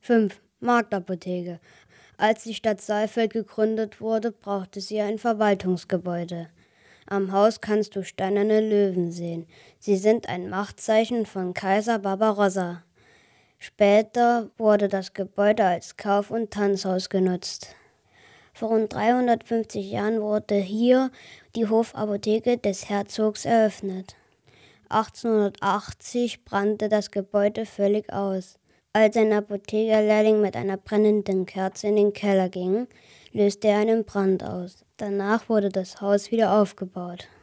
5. Marktapotheke. Als die Stadt Saalfeld gegründet wurde, brauchte sie ein Verwaltungsgebäude. Am Haus kannst du steinerne Löwen sehen. Sie sind ein Machtzeichen von Kaiser Barbarossa. Später wurde das Gebäude als Kauf- und Tanzhaus genutzt. Vor rund 350 Jahren wurde hier die Hofapotheke des Herzogs eröffnet. 1880 brannte das Gebäude völlig aus. Als ein Apothekerlehrling mit einer brennenden Kerze in den Keller ging, löste er einen Brand aus. Danach wurde das Haus wieder aufgebaut.